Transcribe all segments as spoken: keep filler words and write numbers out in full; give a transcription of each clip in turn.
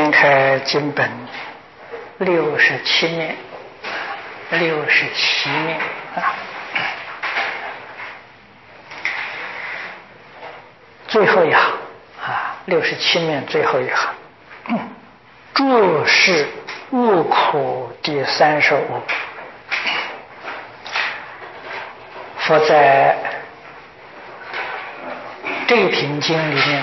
掀开经本六十七面，六十七面啊，最后一行啊，六十七面最后一行，嗯，注释悟苦第三十五。佛在这一品经里面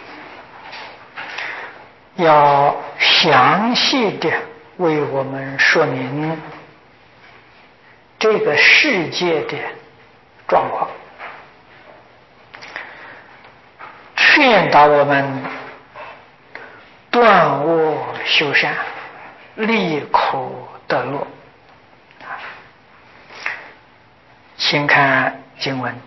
要详细的为我们说明这个世界的状况，劝导我们断恶修善，离苦得乐。请看经文：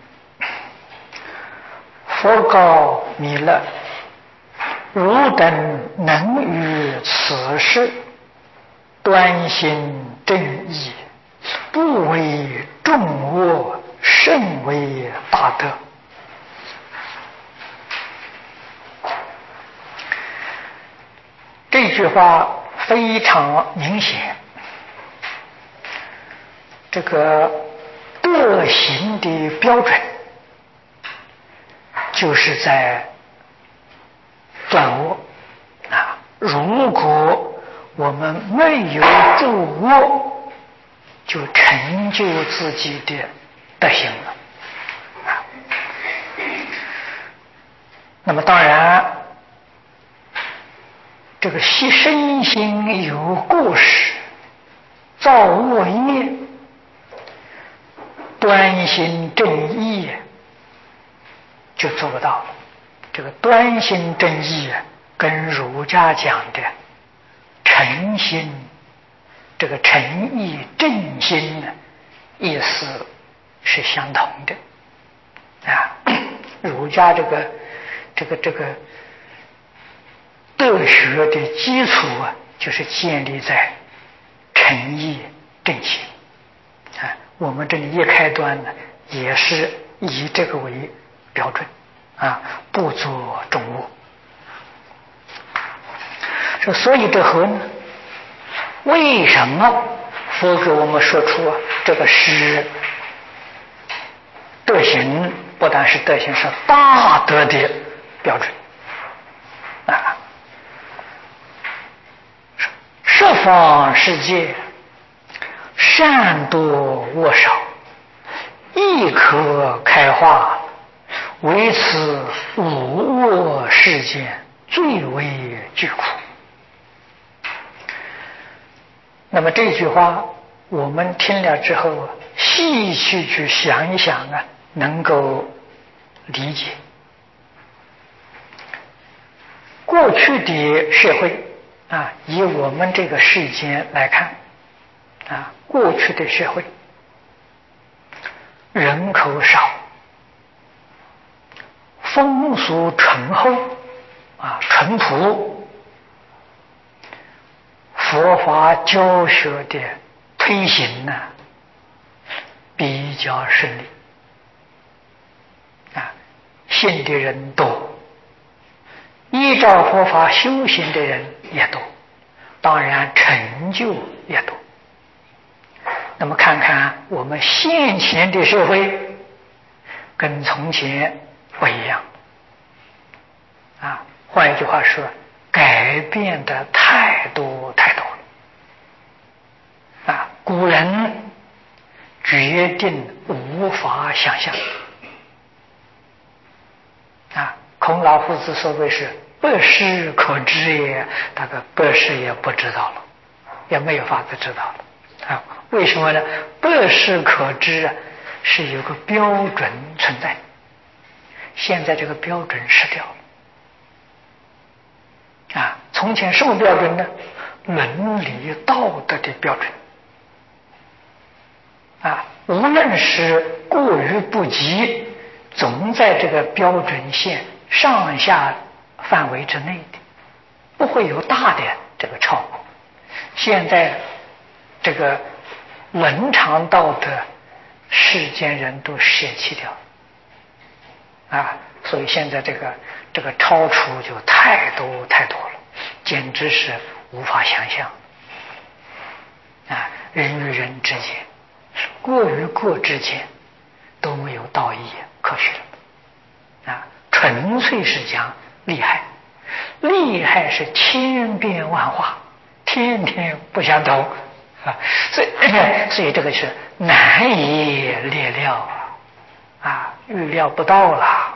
佛告弥勒，汝等能于此事端心正义，不为众恶，甚为大德。这句话非常明显，这个德行的标准就是在断恶啊！如果我们没有助恶，就成就自己的德行了啊。那么当然，这个身心有过失，造恶业，端心正义就做不到了。这个端心正义跟儒家讲的诚心，这个诚意正心呢，意思是相同的啊。儒家这个这个这个德学的基础啊，就是建立在诚意正心啊。我们这里一开端呢，也是以这个为标准啊，不做众恶。说所以这和呢，为什么佛给我们说出啊这个是德行，不但是德行，是大德的标准啊。十方世界善多恶少，亦可开化，唯此五恶世间最为巨苦。那么这句话我们听了之后啊，细细去想一想啊，能够理解过去的社会啊，以我们这个世间来看啊，过去的社会人口少，风俗淳厚啊，淳朴，佛法教学的推行呢比较顺利啊，信的人多，依照佛法修行的人也多，当然成就也多。那么看看我们现前的社会跟从前不一样啊，换一句话说，改变的太多太多了啊！古人决定无法想象啊！孔老夫子所谓是百世可知也，大概百世也不知道了，也没有法子知道了啊！为什么呢？百世可知啊，是有个标准存在，现在这个标准失掉了啊！从前什么标准呢？伦理道德的标准啊，无论是过于不及，总在这个标准线上下范围之内的，不会有大的这个超过。现在这个伦常道德，世间人都舍弃掉啊，所以现在这个这个超出就太多太多了简直是无法想象啊！人与人之间，国与国之间都没有道义可学啊，纯粹是讲利害，利害是千变万化，天天不相同啊，所以所以这个是难以列料啊，啊，预料不到了。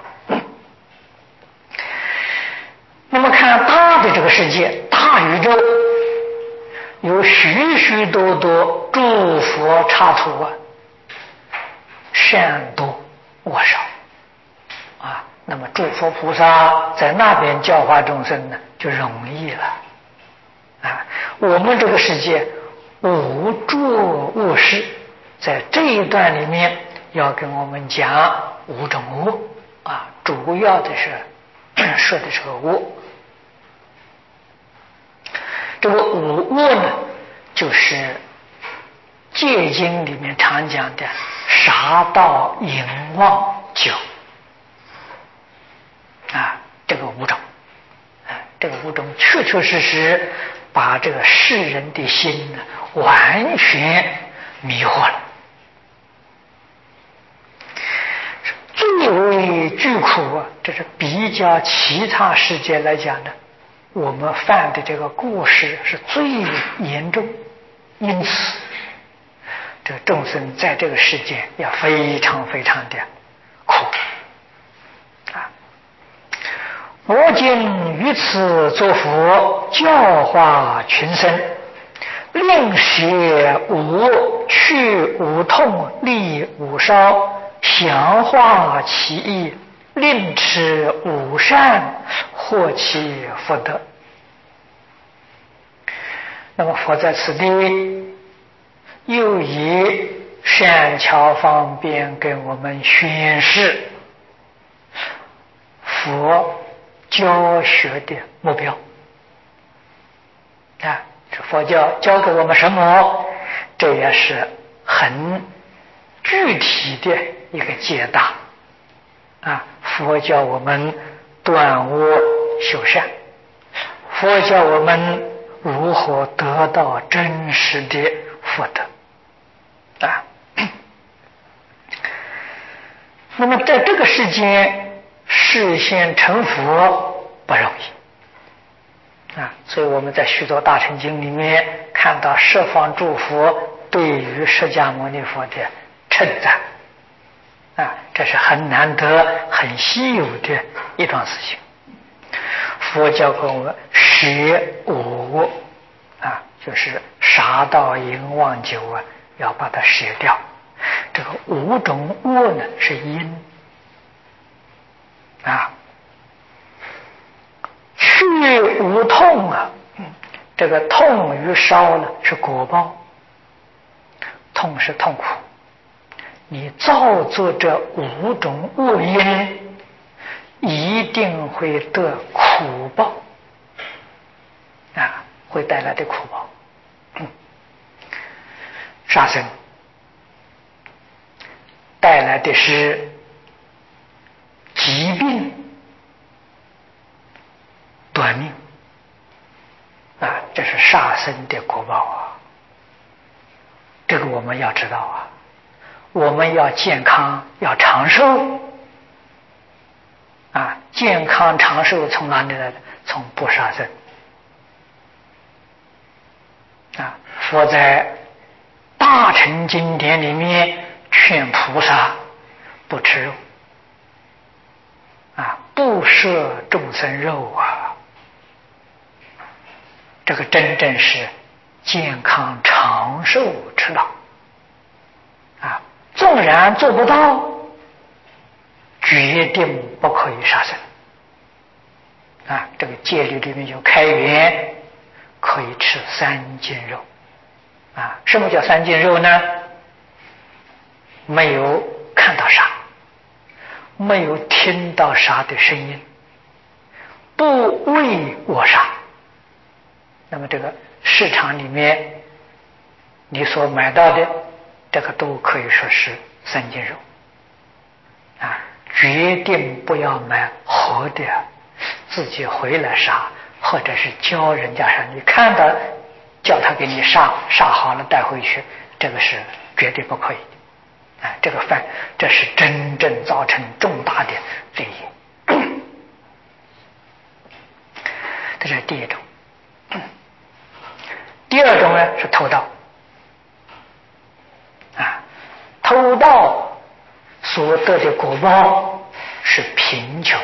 那么看大的这个世界，大宇宙有许许多多诸佛刹土啊，善多恶少啊。那么诸佛菩萨在那边教化众生呢，就容易了啊。我们这个世界无作恶事，在这一段里面要跟我们讲五种恶啊，主要的是说的是个恶。这个五恶呢，就是戒经里面常讲的杀盗淫妄酒啊，这个五种啊，这个五种确确实实把这个世人的心呢完全迷惑了。最为巨苦啊，这是比较其他世界来讲的，我们犯的这个过失是最严重，因此这个众生在这个世界要非常非常的苦啊！我今于此作佛，教化群生，令舍无去无痛，利无烧，详化其意，令持无善，获其福德。那么佛在此地又以善巧方便给我们宣示佛教学的目标啊，这佛教教给我们什么？这也是很具体的一个解答啊！佛教我们断恶修善，佛教我们如何得到真实的福德啊？那么在这个世间实现成佛不容易啊，所以我们在许多大乘经里面看到十方诸佛对于释迦牟尼佛的称赞啊，这是很难得很稀有的一桩事情。佛教给我们舍五啊，就是杀盗淫妄酒啊，要把它舍掉。这个五种恶呢是因啊，去无痛啊，这个痛与烧呢是果报，痛是痛苦。你造作这五种恶因，一定会得苦报啊，会带来的苦报。嗯、杀生带来的是疾病、短命啊，这是杀生的果报啊。这个我们要知道啊。我们要健康，要长寿啊！健康长寿从哪里来的？从不杀生啊！佛在大乘经典里面劝菩萨不吃肉啊，不摄众生肉啊！这个真正是健康长寿之道啊！纵然做不到，决定不可以杀生啊！这个戒律里面有开源，可以吃三斤肉啊！什么叫三斤肉呢？没有看到杀，没有听到杀的声音，不为我杀。那么这个市场里面你所买到的这个都可以说是三斤肉啊！决定不要买活的，自己回来杀，或或者是教人家啥，你看到叫他给你杀杀好了带回去，这个是绝对不可以的。啊，这个犯这是真正造成重大的罪业。这是第一种。第二种呢是偷盗。啊，偷盗所得的果报是贫穷。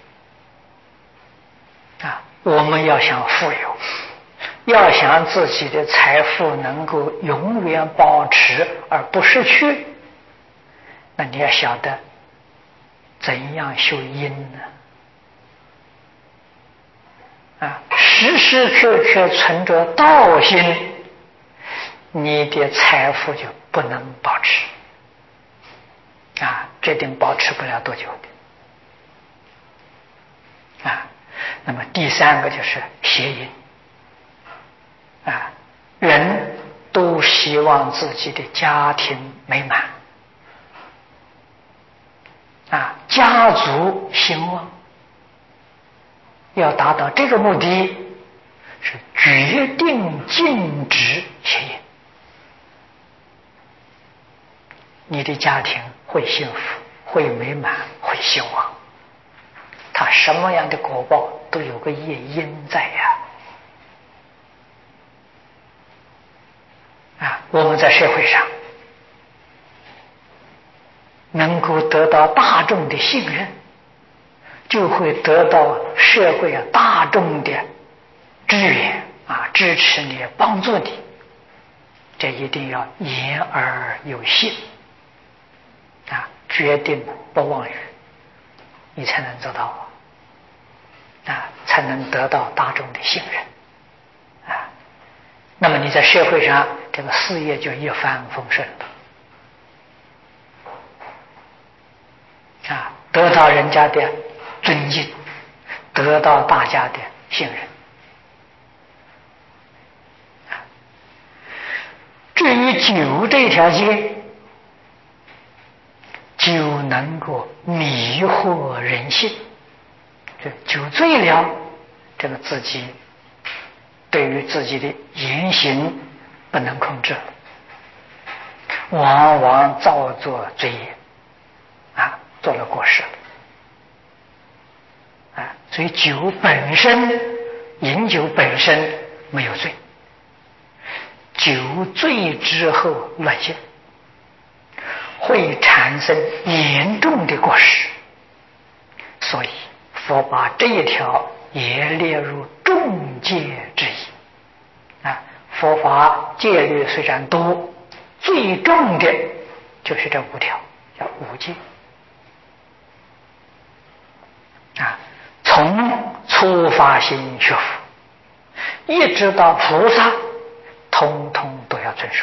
啊，我们要想富有，要想自己的财富能够永远保持而不失去，那你要晓得怎样修因呢？啊，时时刻刻存着道心，你的财富就不能保持，啊，决定保持不了多久的。啊，那么第三个就是邪淫。啊，人都希望自己的家庭美满，啊，家族兴旺。要达到这个目的，是决定禁止邪淫，你的家庭会幸福，会美满，会兴旺。它什么样的果报都有个业因在呀。啊，我们在社会上能够得到大众的信任，就会得到社会啊大众的支援啊，支持你，帮助你。这一定要言而有信啊，决定不妄语，你才能做到啊，才能得到大众的信任啊。那么你在社会上这个事业就一帆风顺了啊，得到人家的尊敬，得到大家的信任。至于酒这条街，就能够迷惑人性，这酒醉了，这个自己对于自己的言行不能控制，往往造作罪业啊，做了过失啊。所以酒本身，饮酒本身没有罪，酒醉之后乱性，会产生严重的过失，所以佛把这一条也列入重戒之一啊。佛法戒律虽然多，最重的就是这五条，叫五戒啊。从初发心学佛一直到菩萨，通通都要遵守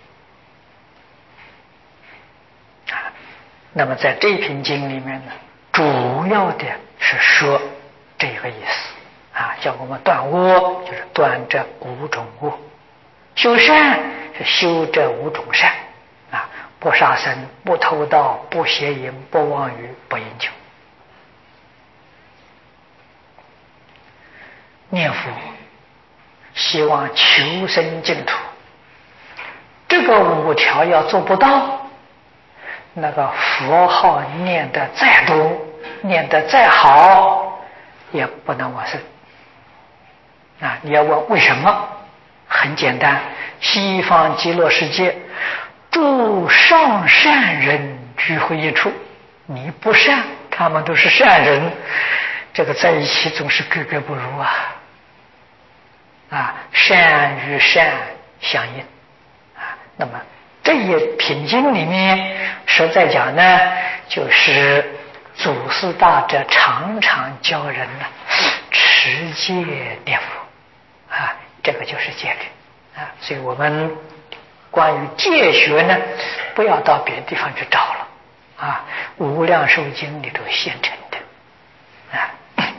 啊。那么在这篇经里面呢，主要的是说这个意思啊，叫我们断恶，就是断这五种恶；修善是修这五种善啊，不杀生，不偷盗，不邪淫，不妄语，不饮酒。念佛希望求生净土，这个五条要做不到，那个佛号念得再多，念得再好，也不能往生啊！你要问为什么？很简单，西方极乐世界诸上善人聚会一处，你不善，他们都是善人，这个在一起总是格格不入啊！啊，善与善相应啊。那么这一品经里面实在讲呢，就是祖师大德常常教人呢持戒念佛啊，这个就是戒律啊。所以我们关于戒学呢，不要到别的地方去找了啊，无量寿经里头现成的啊。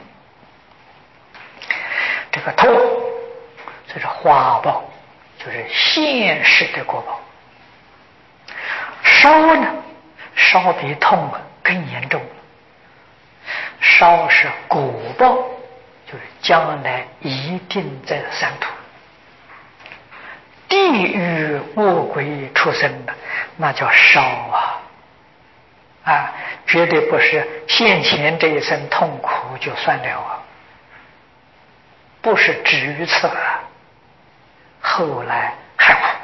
这个偷，这是花报，就是现实的果报。烧呢，烧比痛更严重。烧是果报，就是将来一定在三途。地狱恶鬼出生的，那叫烧啊！啊，绝对不是现前这一生痛苦就算了啊，不是止于此啊，后来还苦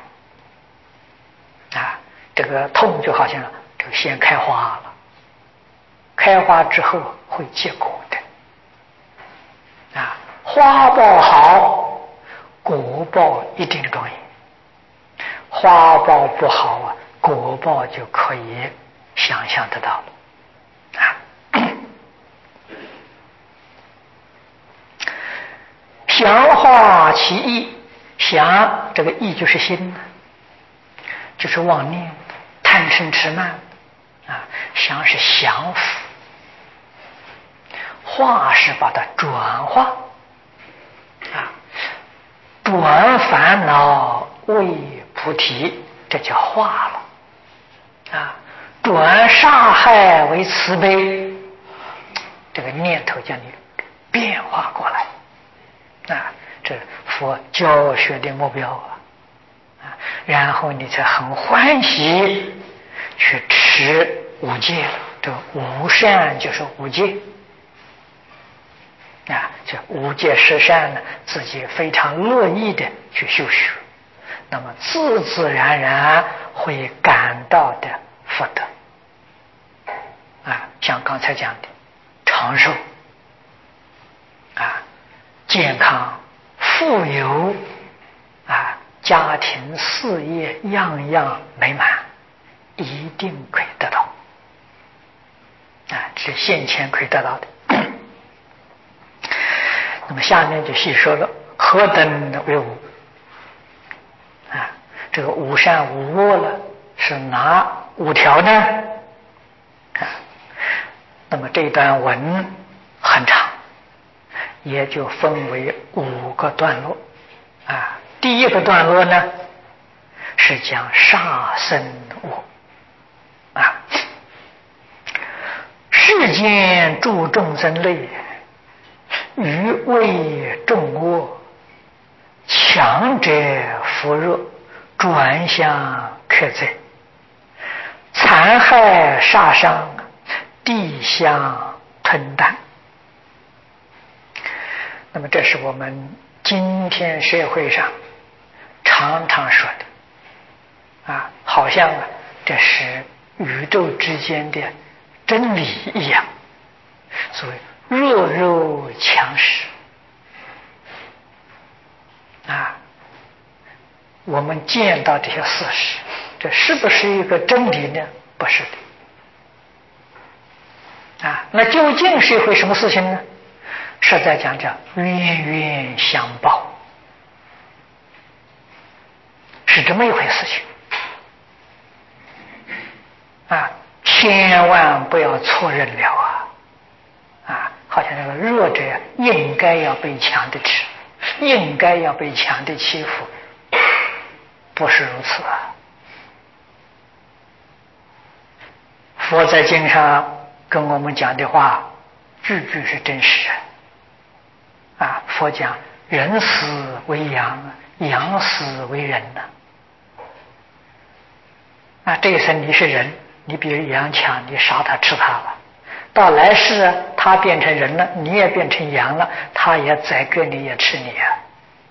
啊！这个痛就好像这个先开花了，开花之后会结果的啊，花报好，果报一定庄严。花报不好啊，果报就可以想象得到了啊。详化其意，详这个意就是心，就是妄念、贪嗔痴慢啊。详是降伏，化是把它转化啊，转烦恼为菩提，这叫化了啊！转杀害为慈悲，这个念头叫你变化过来啊！这佛教学的目标啊！啊，然后你才很欢喜去持五戒了。这无善就是无戒啊！这无戒十善呢，自己非常乐意的去修学。那么自自然然会感到的福德啊，像刚才讲的长寿啊、健康、富有啊、家庭事业样样美满，一定可以得到啊，是现前可以得到的。那么下面就细说了，何等为无？啊，这个无善无恶了，是哪五条呢？啊，那么这段文很长，也就分为五个段落。啊，第一个段落呢是讲杀生恶。啊，世间诸众生类，愚为众恶。强者扶弱，转向克罪，残害杀伤，地相吞啖。那么这是我们今天社会上常常说的啊，好像啊这是宇宙之间的真理一样，所谓弱肉强食啊，我们见到这些事实，这是不是一个真理呢？不是的啊。那究竟是一回什么事情呢？实在讲叫冤冤相报，是这么一回事情啊，千万不要错认了啊！啊，好像那个弱者应该要被强的吃，应该要被强的欺负，不是如此啊！佛在经上跟我们讲的话，句句是真实啊！佛讲人死为羊，羊死为人呐。啊，这一生你是人，你比羊强，你杀他吃他了。到来世他变成人了，你也变成羊了，他也宰割你，也吃你啊！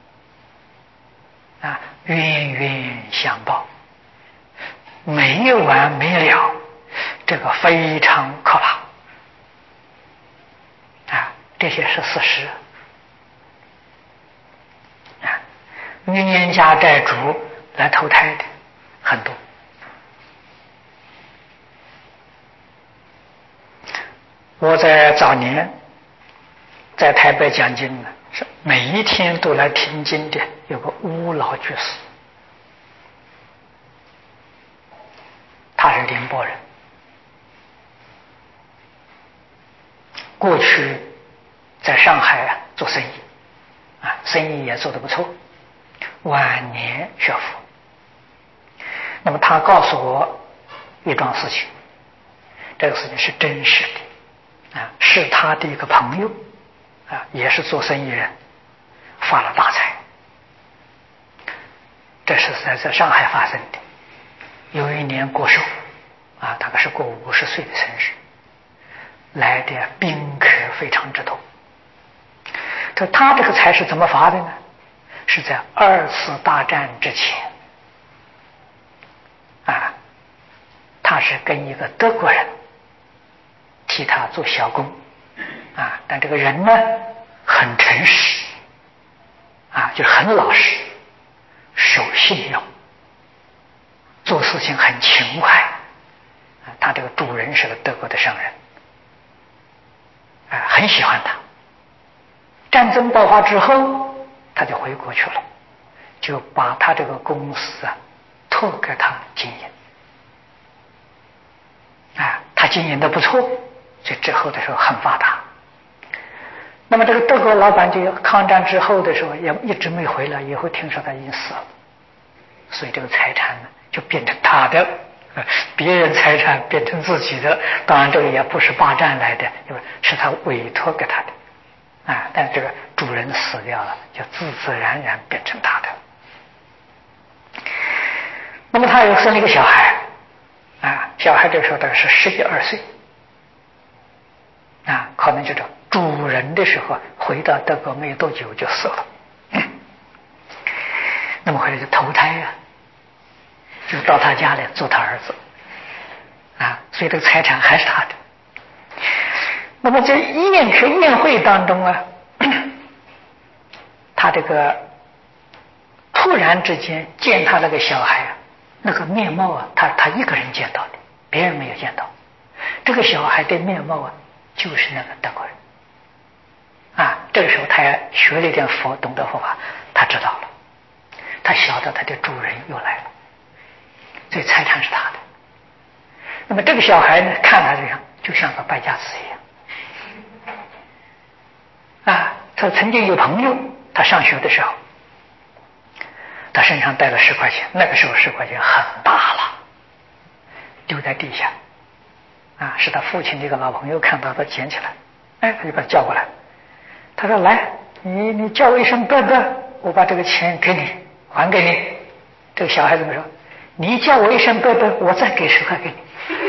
啊，冤冤相报，没完没了，这个非常可怕啊！这些是事实啊，冤家债主来投胎的很多。我在早年在台北讲经呢，是每一天都来听经的，有个乌老居士，他是宁波人，过去在上海啊做生意啊，生意也做得不错，晚年学佛。那么他告诉我一桩事情，这个事情是真实的啊，是他的一个朋友啊，也是做生意人，发了大财。这是在在上海发生的。有一年过寿，啊，大概是过五十岁的生日，来的宾客非常之多。这他这个财是怎么发的呢？是在二次大战之前，啊，他是跟一个德国人替他做小工，啊，但这个人呢很诚实，啊，就是很老实，守信用，做事情很勤快。啊，他这个主人是个德国的商人，啊，很喜欢他。战争爆发之后，他就回国去了，就把他这个公司啊托给他经营。啊，他经营的不错，所以之后的时候很发达。那么这个德国老板就抗战之后的时候也一直没回来，以后听说他已经死了，所以这个财产呢就变成他的，别人财产变成自己的。当然这个也不是霸占来的，是他委托给他的。啊，但是这个主人死掉了，就自自然然变成他的。那么他又生了一个小孩，啊，小孩这个时候大概是十一二岁，啊，可能就是主人的时候回到德国没有多久就死了，嗯、那么回来就投胎啊，就到他家里做他儿子，啊，所以这个财产还是他的。那么在宴客宴会当中啊，他这个突然之间见他那个小孩啊，那个面貌啊，他他一个人见到的，别人没有见到。这个小孩的面貌啊，就是那个德国人。啊，这个时候他也学了一点佛，懂得佛法，他知道了，他晓得他的主人又来了，所以财产是他的。那么这个小孩呢，看他这样，就像个败家子一样。啊，他曾经有朋友，他上学的时候，他身上带了十块钱，那个时候十块钱很大了，丢在地下，啊，是他父亲的一个老朋友看到他捡起来，哎，他就把他叫过来，他说：“来，你你叫我一声伯伯，我把这个钱给你，还给你。”这个小孩子们说：“你叫我一声伯伯，我再给十块给你。”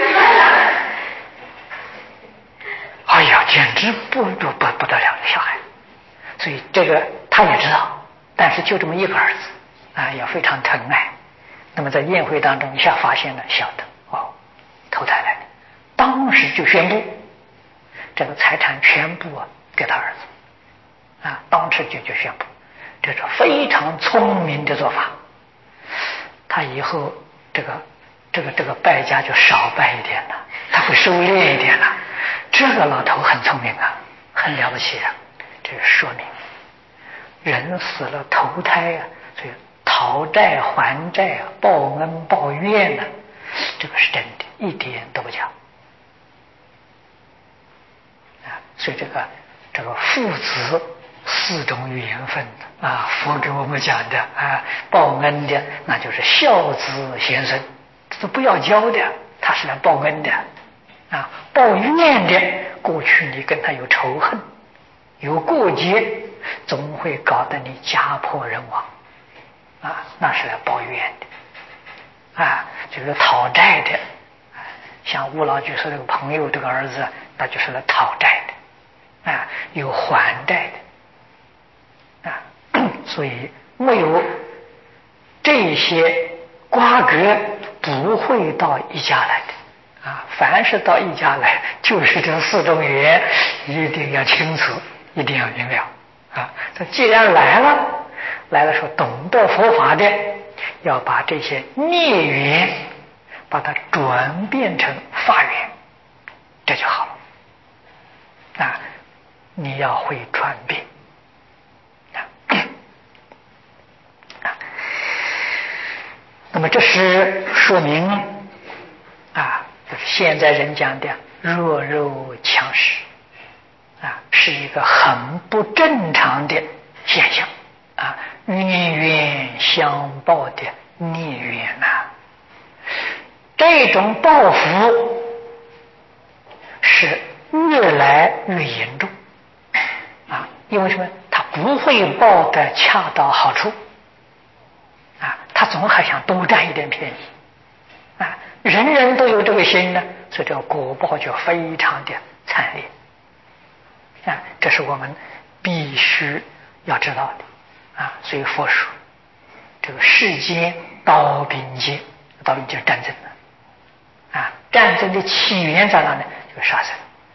哎呀，简直不不不不得了的小孩，所以这个他也知道，但是就这么一个儿子啊，也非常疼爱。那么在宴会当中一下发现了，晓得哦，投胎来的，当时就宣布这个财产全部啊给他儿子啊，当时就就宣布，这是非常聪明的做法。他以后这个这个这个败家就少败一点了，他会收敛一点了。这个老头很聪明啊，很了不起啊！这说明人死了投胎啊，所以讨债还债啊，报恩报怨呢、啊，这个是真的，一点都不假啊。所以这个这个父子四种缘分啊，佛给我们讲的啊，报恩的那就是孝子贤孙，这不要教的，他是来报恩的。啊，报怨的，过去你跟他有仇恨，有过节，总会搞得你家破人亡，啊，那是来报怨的，啊，就是讨债的，像吴老居士这个朋友这个儿子，那就是来讨债的，啊，有还债的，啊，所以没有这些瓜葛，不会到一家来的。啊，凡是到一家来，就是这四种缘，一定要清楚，一定要明了啊！这既然来了，来了说懂得佛法的，要把这些孽缘，把它转变成法缘，这就好了。啊，你要会转变啊！啊，那么这是说明啊。就是现在人讲的弱肉强食啊，是一个很不正常的现象啊，冤冤相报的孽缘呐、啊，这种报复是越来越严重啊， 因为什么？他不会报得恰到好处啊，他总还想多占一点便宜啊。人人都有这个心呢，所以这个果报就非常的惨烈啊。这是我们必须要知道的啊。所以佛说，这个世间刀兵劫，刀兵就是战争了啊。战争的起源在哪呢？就是杀生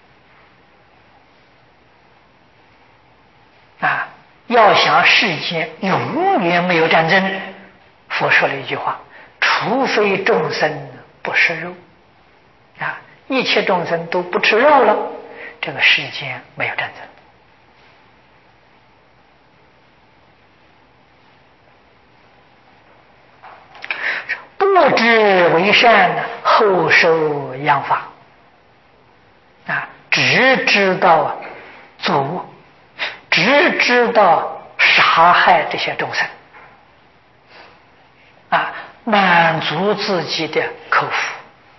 啊。要想世间永远没有战争，佛说了一句话：除非众生不吃肉啊，一切众生都不吃肉了，这个世间没有战争。不知为善，后受殃罚啊！只知道作恶，只知道杀害这些众生啊，满足自己的口腹，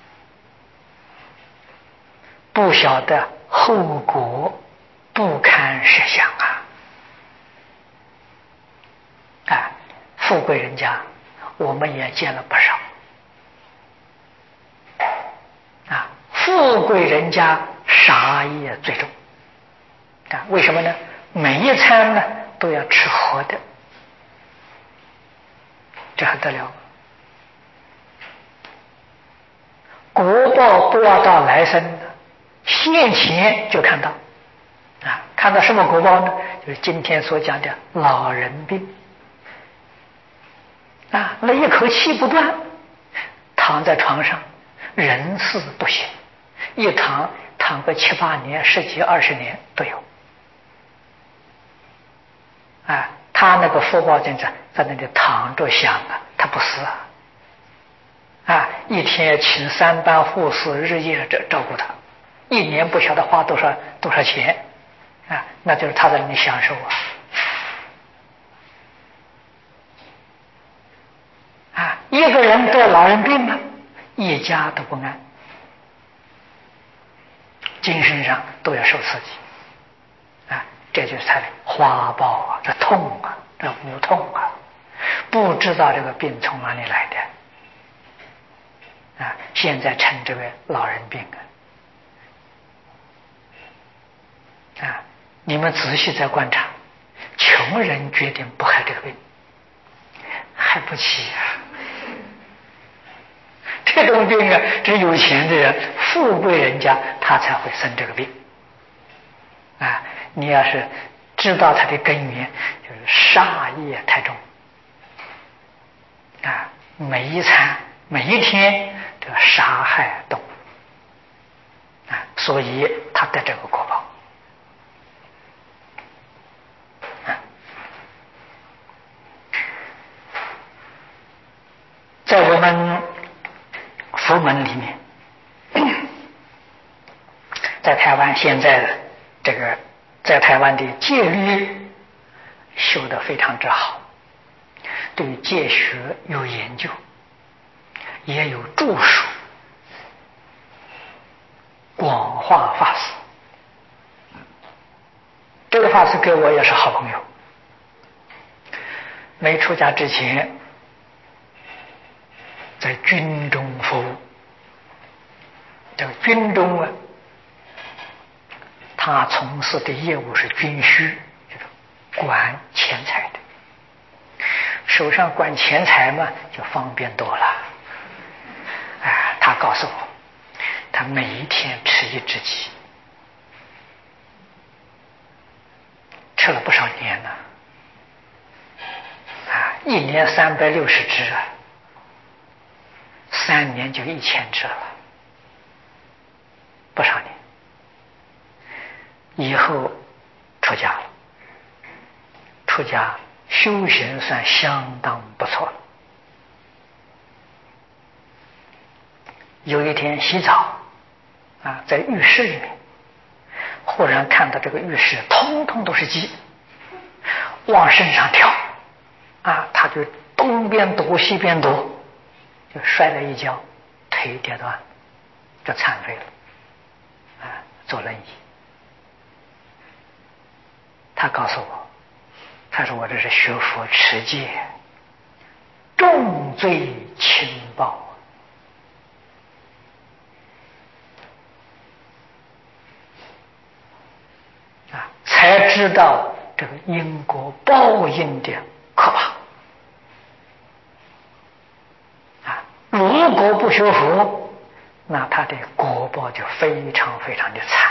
不晓得后果不堪设想啊！啊，富贵人家我们也见了不少啊，富贵人家杀业最重啊，为什么呢？每一餐呢都要吃活的，这还得了？果报不要到来生的，现前就看到啊，看到什么果报呢？就是今天所讲的老人病啊，那一口气不断，躺在床上，人事不省，一躺躺个七八年、十几二十年都有。啊，他那个福报真是在那里躺着想啊，他不死啊！啊，一天请三班护士，日夜照照顾他，一年不晓得花多少多少钱啊，那就是他在那里享受啊！啊，一个人得老人病了，一家都不安，精神上都要受刺激啊！这就是他的花报啊，这痛啊，这无痛啊，不知道这个病从哪里来的啊！现在称这个老人病啊！啊，你们仔细再观察，穷人决定不害这个病，害不起啊！这种病啊，只有钱的人、富贵人家他才会生这个病啊！你要是知道它的根源，就是杀业太重啊！每一餐、每一天都要杀害动物啊，所以他得这个果报啊。在我们佛门里面，在台湾现在的这个。在台湾的戒律修得非常之好，对戒学有研究，也有著述，广化法师。这个法师跟我也是好朋友，没出家之前在军中服务，这个军中啊，他从事的业务是军需，就是管钱财的，手上管钱财嘛，就方便多了。哎，他告诉我，他每一天吃一只鸡，吃了不少年了，啊，一年三百六十只啊，三年就一千只了，不少年。以后出家了，出家修行算相当不错了。有一天洗澡啊，在浴室里面，忽然看到这个浴室通通都是鸡，往身上跳啊，他就东边躲西边躲，就摔了一跤，腿跌断，就残废了啊，坐轮椅。 他告诉我，他说我这是学佛持戒，重罪轻报啊，才知道这个因果报应的可怕啊！如果不学佛，那他的果报就非常非常的惨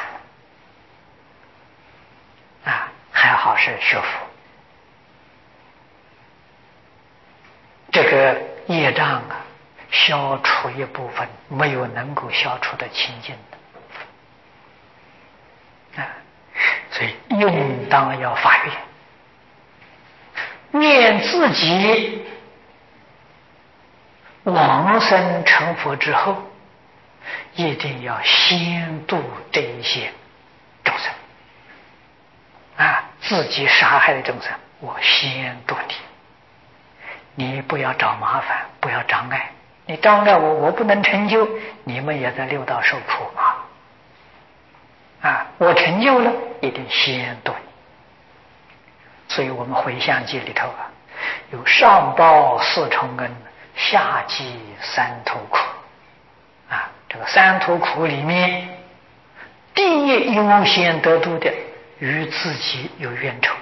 啊！还好是学佛，这个业障啊，消除一部分，没有能够消除的清净的啊，所以应当要发愿，念自己往生成佛之后，一定要先度这一些众生啊，自己杀害的众生，我先度你。你不要找麻烦，不要障碍，你障碍我，我不能成就，你们也在六道受苦嘛。啊，我成就了，一定先度你。所以我们回向记里头啊，有上报四重恩，下济三途苦。啊，这个三途苦里面，第一优先得度的，与自己有冤仇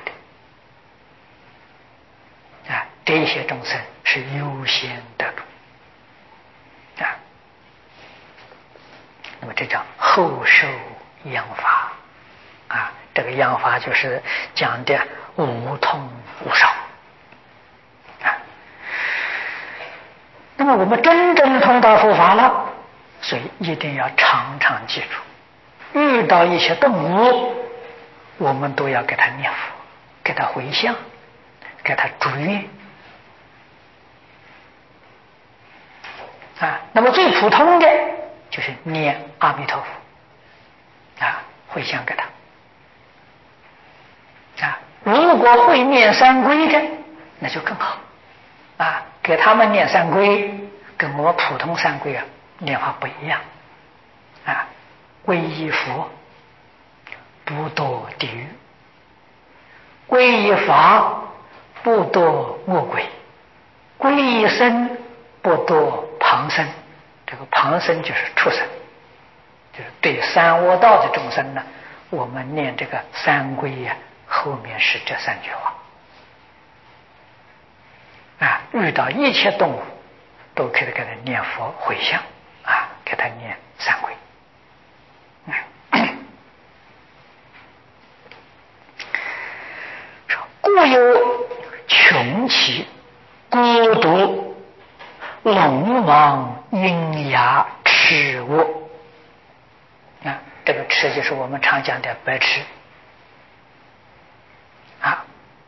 的啊，这些众生是优先得度啊。那么这叫后受养法啊，这个养法就是讲的无痛无少啊。那么我们真正通达佛法了，所以一定要常常记住，遇到一些动物，我们都要给他念佛，给他回向，给他祝愿啊。那么最普通的就是念阿弥陀佛啊，回向给他啊。如果会念三皈的，那就更好啊，给他们念三皈，跟我们普通三皈啊念法不一样啊。皈依佛不堕地狱，皈依法不堕恶鬼，皈依僧不堕旁生。这个旁生就是畜生，就是对三恶道的众生呢，我们念这个三皈呀，后面是这三句话啊。遇到一切动物，都可以给他念佛回向啊，给他念三皈。故有穷奇、孤独、龙王、鹰牙、赤卧啊，这个赤就是我们常讲的白痴啊，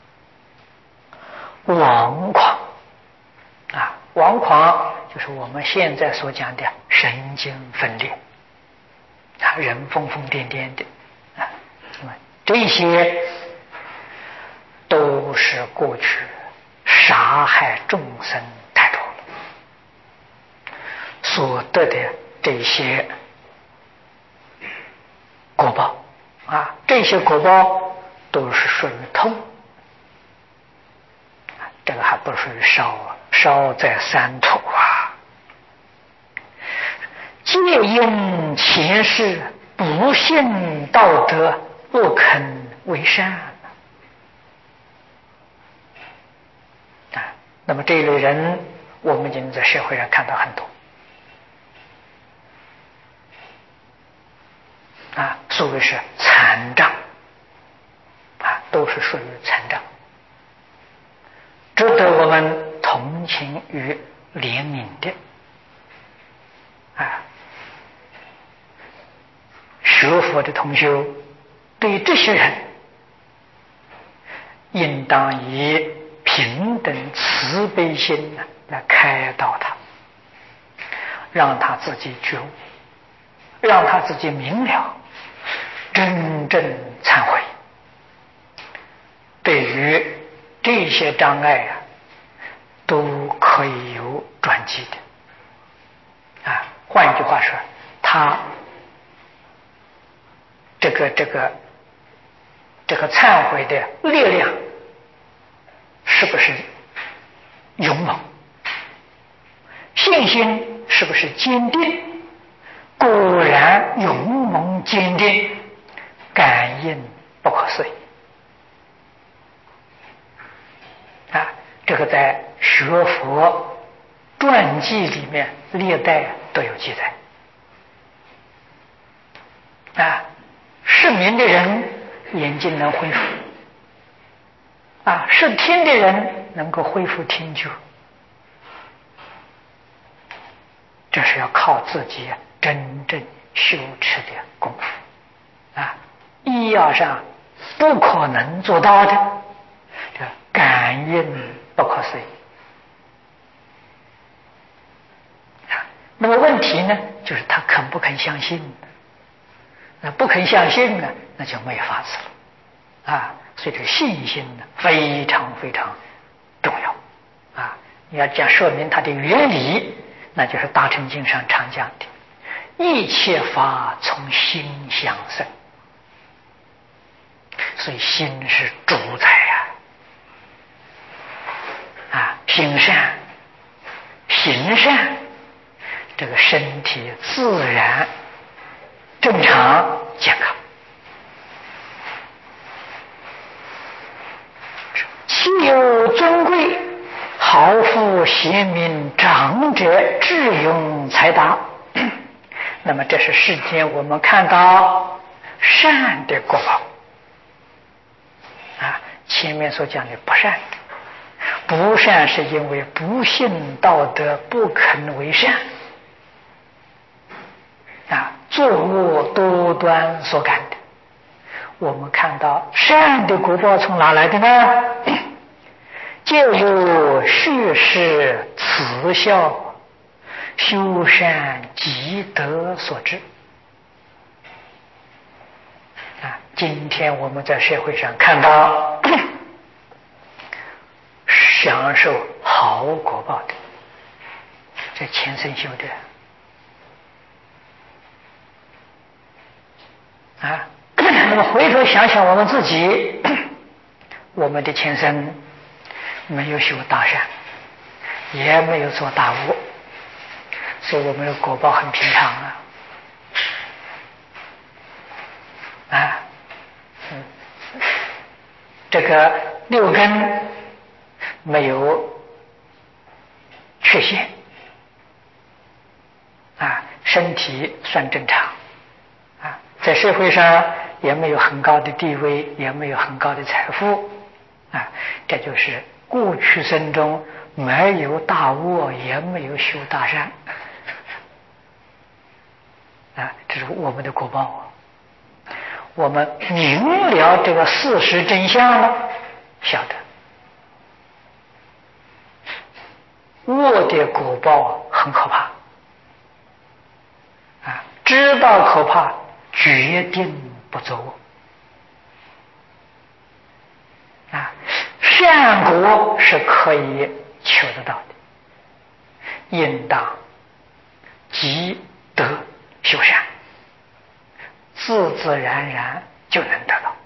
妄狂啊，妄狂就是我们现在所讲的神经分裂啊，人疯疯癫癫的啊，那么这些都是过去杀害众生太多了所得的这些果报啊，这些果报都是属于痛，这个还不属于烧啊，烧在三途啊。皆因前世不信道德，不肯为善啊。那么这一类人，我们已经在社会上看到很多啊，所谓是残障啊，都是属于残障，值得我们同情与怜悯的啊。学佛的同修对这些人，应当以平等慈悲心来开导他，让他自己觉悟，让他自己明了，真正忏悔。对于这些障碍啊，都可以有转机的啊。换一句话说，他这个这个这个忏悔的力量是不是勇猛？信心是不是坚定？果然勇猛坚定，感应不可思议啊！这个在学佛传记里面历代都有记载啊。失明的人眼睛能恢复啊，失听的人能够恢复听觉，这是要靠自己真正修持的功夫啊，医药上不可能做到的，这感应不可思议啊。那么问题呢，就是他肯不肯相信？那不肯相信呢，那就没法子了啊。所以这个信心呢，非常非常重要啊。你要讲说明它的原理，那就是大乘经上常讲的一切法从心想生，所以心是主宰呀 啊, 啊行善行善，这个身体自然正常健康。其有尊贵豪富贤明长者智勇才达，那么这是世间我们看到善的果报啊。前面所讲的不善，不善是因为不信道德，不肯为善啊，作恶多端所感的。我们看到善的果报从哪来的呢？就有蓄世慈孝修善积德所致啊。今天我们在社会上看到享受好果报的，这前生修的啊。那么回头想想我们自己，我们的前生没有修大善，也没有做大恶，所以我们的果报很平常啊啊，嗯，这个六根没有缺陷啊，身体算正常啊，在社会上也没有很高的地位，也没有很高的财富啊，这就是过去生中没有大恶，也没有修大善啊，这是我们的果报。我们明了这个事实真相了，晓得恶的果报很可怕啊，知道可怕，决定不做恶啊。善果是可以求得到的，应当积德修善，自自然然就能得到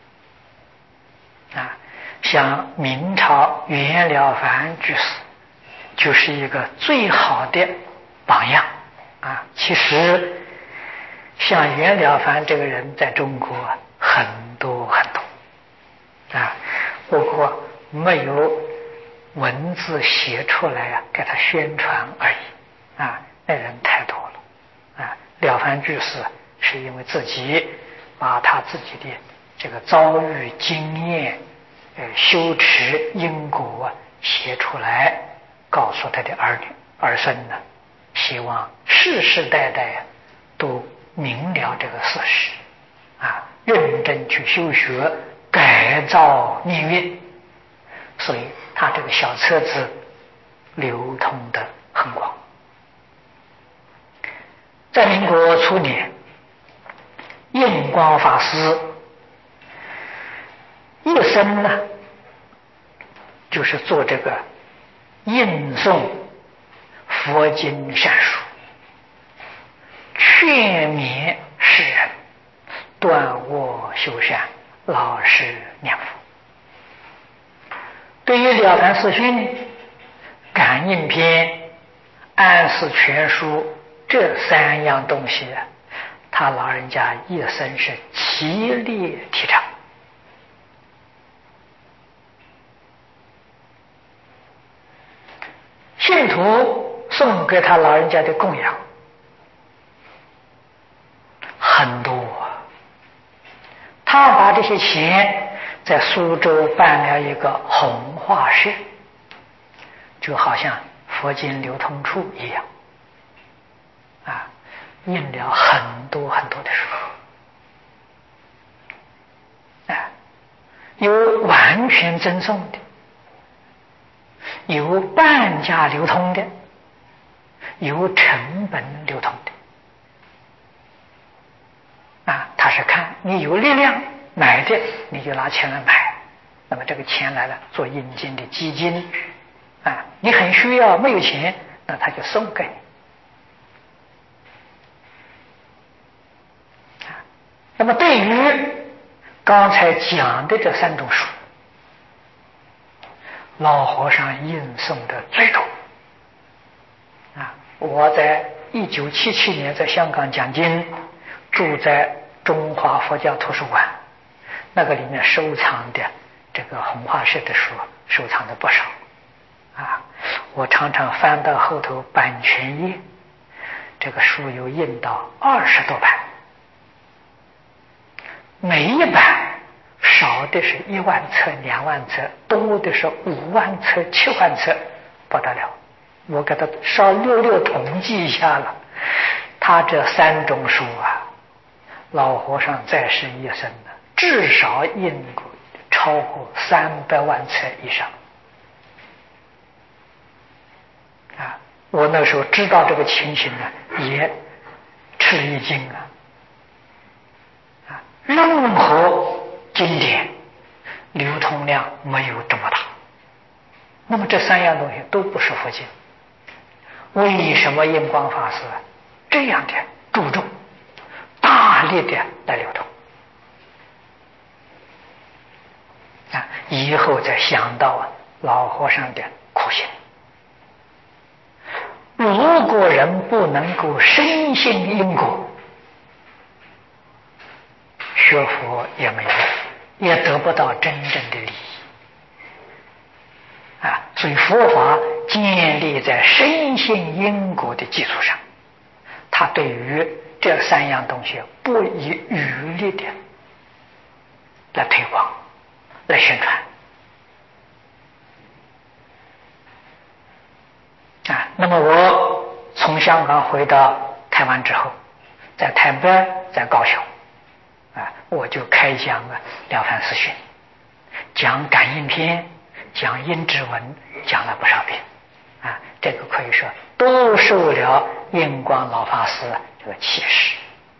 啊。像明朝袁了凡居士就是一个最好的榜样啊。其实像袁了凡这个人在中国很多很多啊，不过没有文字写出来啊，给他宣传而已啊。那人太多了啊。了凡居士是因为自己把他自己的这个遭遇经验、呃修持因果啊写出来，告诉他的儿女儿孙呢，希望世世代代啊都明了这个事实啊，认真去修学，改造命运。所以他这个小册子流通的很广。在民国初年，印光法师一生呢，就是做这个印诵佛经善书，劝勉世人断恶修善， 老实念佛。对于《了凡四训》《感应篇》《安世全书》这三样东西，他老人家一生是极力提倡。信徒送给他老人家的供养很多，他把这些钱在苏州办了一个弘化社，就好像佛经流通处一样啊，印了很多很多的书啊，有完全赠送的，有半价流通的，有成本流通的啊。他是看你有力量买的，你就拿钱来买，那么这个钱来了做引进的基金啊，你很需要没有钱，那他就送给你啊。那么对于刚才讲的这三种书，老和尚印送的最多啊！我在一九七七年在香港讲经，住在中华佛教图书馆，那个里面收藏的这个弘化社的书收藏的不少啊！我常常翻到后头版权页，这个书有印到二十多版，每一版少的是一万册两万册，多的是五万册七万册，不得了。我给他稍略略统计一下了，他这三种书啊，老和尚在世一生呢，至少印过超过三百万册以上啊！我那时候知道这个情形呢，也吃了一惊啊！啊，任何经典流通量没有这么大，那么这三样东西都不是佛经，为什么印光法师这样的注重大力的来流通啊？以后再想到啊老和尚的苦心，如果人不能够深信因果，学佛也没用，也得不到真正的利益啊！所以佛法建立在深信因果的基础上，他对于这三样东西不遗余力的来推广、来宣传啊。那么我从香港回到台湾之后，在台北、在高雄啊，我就开讲了《了凡四训》，讲感应篇，讲阴指文，讲了不少遍啊。这个可以说都受了印光老法师这个启示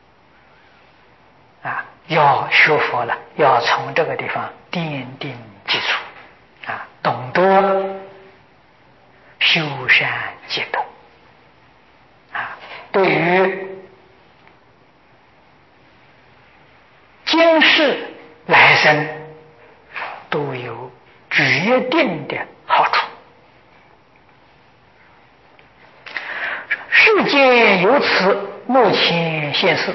啊，要学佛了，要从这个地方奠定基础啊，懂得修善积德啊，对于今世来生都有决定的好处。世间有此目前现世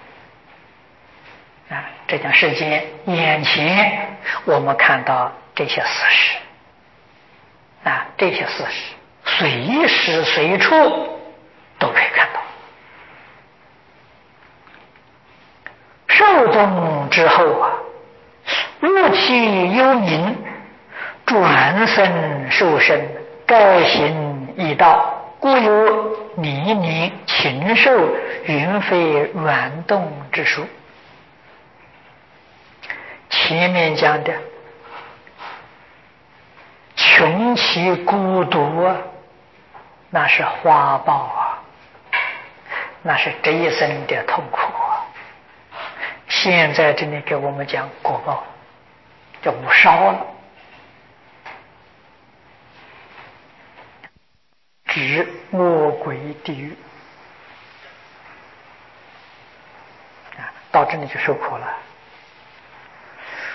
啊，这讲世间眼前我们看到这些事实啊，这些事实随时随处都可以看到。寿终之后啊，物气幽冥，转身受身，该行易道，故有泥泞禽兽云飞软动之说。前面讲的穷其孤独啊，那是花报啊，那是这一生的痛苦啊。现在这里给我们讲果报，叫无烧了，指魔鬼地狱啊，到这里就受苦了。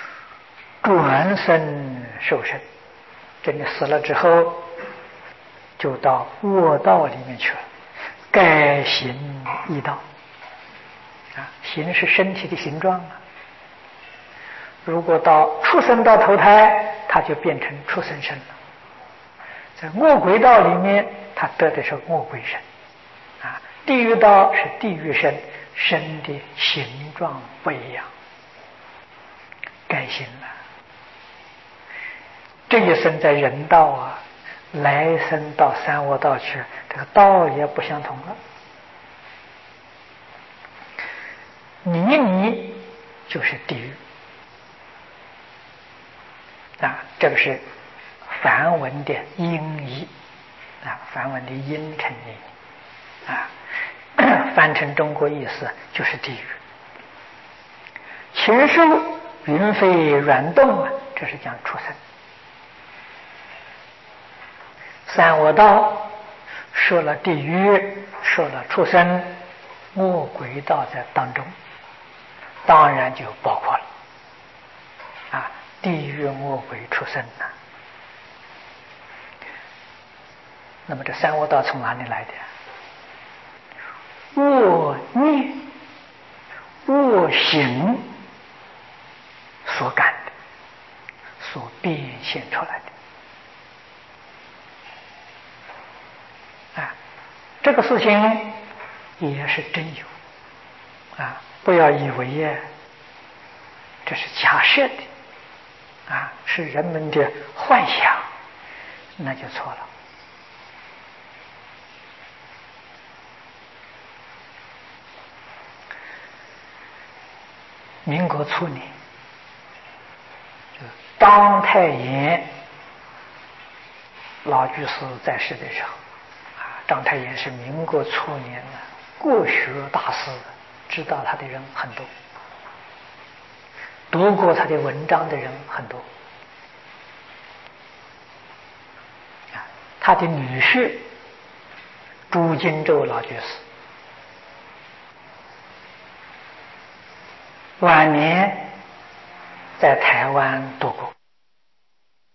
往生受生，真的死了之后，就到卧道里面去了，改形易道。啊，形是身体的形状啊。如果到畜生道投胎，他就变成畜生身了。在恶鬼道里面，他得的是恶鬼身。啊，地狱道是地狱身，身的形状不一样，改形了。这一生在人道啊，来生到三恶道去，这个道也不相同了。泥泥就是地狱啊，这个是梵文的音译啊，梵文的音成音啊，翻成中国意思就是地狱。禽兽云飞软动啊，这是讲畜生。三恶道说了地狱，说了畜生，恶鬼道在当中，当然就包括了啊，地狱、恶鬼、畜生呐、啊。那么这三恶道从哪里来的？恶念、恶行所感的，所变现出来的啊，这个事情也是真有啊，不要以为呀，这是假设的啊，是人们的幻想，那就错了。民国初年，章太炎老居士在世的时候，啊，章太炎是民国初年的国学大师，知道他的人很多，读过他的文章的人很多。啊，他的女婿朱金洲老居士晚年在台湾度过，